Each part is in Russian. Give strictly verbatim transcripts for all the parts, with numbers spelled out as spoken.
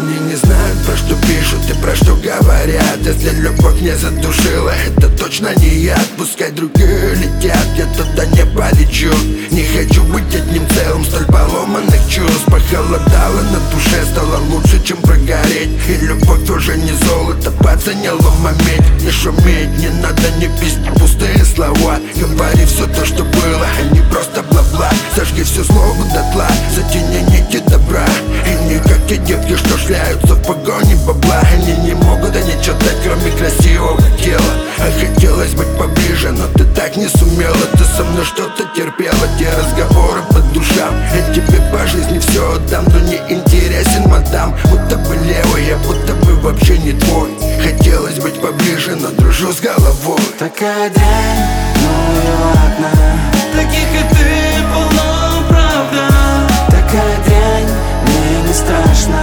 Они не знают, про что пишут и про что говорят. Если любовь не задушила, это точно не яд. Пускай другие летят, я туда не полечу. Не хочу быть одним целым столь поломанных чувств. Похолодало на душе, стало лучше, чем прогореть. И любовь тоже не золото, пацанело медь. Не шуметь, не надо, не пиздить пустые слова. Говори все то, что было, а не просто бла-бла. Сожги всю злобу дотла, затяни нити добра. И не как те девки, что шляются в погоне бабла. Они не могут и ничего дать, кроме красивого тела. А хотелось быть поближе, но ты так не сумела. Ты со мной что-то терпела, те разговоры по душам. Я тебе по жизни все отдам, но не интересен мадам. Будто бы левый, я будто бы вообще не твой. Хотелось быть поближе, но дружу с головой. Такая дрянь, ну и ладно. Таких и ты полно, правда. Такая дрянь, мне не страшно.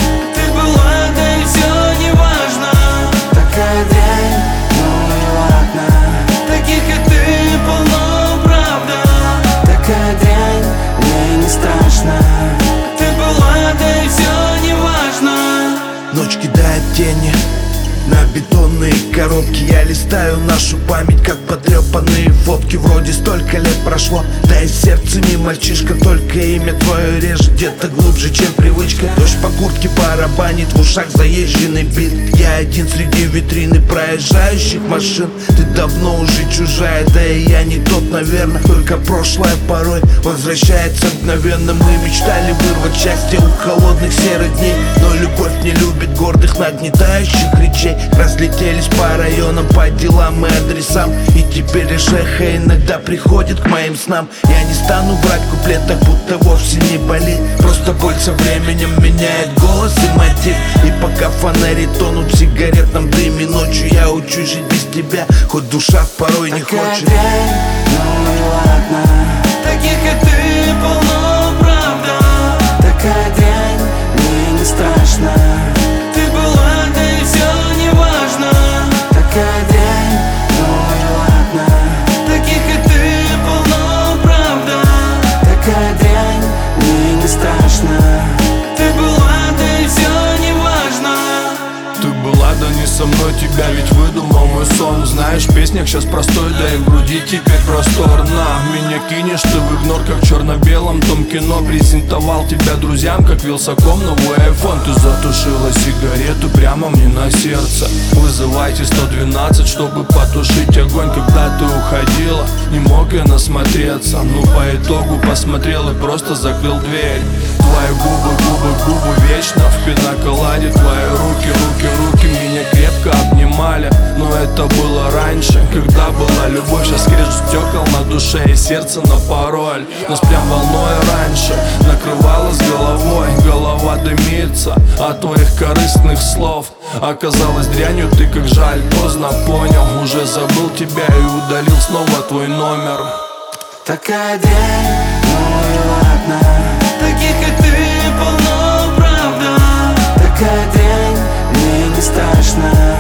Ты была, да и все не важно. Такая дрянь, ну и ладно. Таких и ты полно, правда. Такая дрянь, мне не страшно. Ты была, да и все не важно. Ночь кидает тени на бетонные коробки. Я листаю нашу память, как потрепанные фотки. Вроде столько лет прошло, да и сердце не мальчишка. Только имя твое режет где-то глубже, чем привычка. Дождь по куртке барабанит, в ушах заезженный бит. Я один среди витрины проезжающих машин. Ты давно уже чужая, да и я не тот, наверное. Только прошлое порой возвращается мгновенно. Мы мечтали вырвать счастье у холодных серых дней, но любовь не любит гордых нагнетающих речей. Разлетелись по районам, по делам и адресам. И теперь лишь эхо иногда приходит к моим снам. Я не стану брать куплет, так будто вовсе не болит. Просто боль со временем меняет голос и мотив. И пока фонари тонут в сигаретном дыме, ночью я учусь жить без тебя, хоть душа порой не Такая хочет. дрянь, ну и ладно. Таких и ты полно, правда. Такая дрянь, мне не страшно. Ты была, да и все не важно. Такая дрянь, ну и ладно. Таких и ты полно, правда. Такая дрянь, мне не страшно. Ты была, да и все не важно. Ты была, да не со мной, тебя ведь выдумал мой сон. Знаешь, в песнях сейчас простой, да и в груди теперь простор. На меня кинешь ты в игнор, как в черно-белом том кино. Презентовал тебя друзьям, как Вилсаком новый айфон. Ты затушила сигарету прямо мне на сердце. Вызывайте сто двенадцать, чтобы потушить огонь. Когда ты уходила, не мог я насмотреться. Ну по итогу посмотрел и просто закрыл дверь. Твои губы, губы, губы вечно в пинаколаде. Твои руки, руки, руки меня крепко обнимали. Но это было раньше, когда была любовь. Сейчас скрежет стекол на душе и сердце на пароль. Нас прям волной раньше накрывало с головой. Голова дымится от твоих корыстных слов. Оказалось дрянью ты, как жаль, поздно понял. Уже забыл тебя и удалил снова твой номер. Такая дрянь, ну и ладно. Таких и ты полно, правда. Такая дрянь, мне не страшно.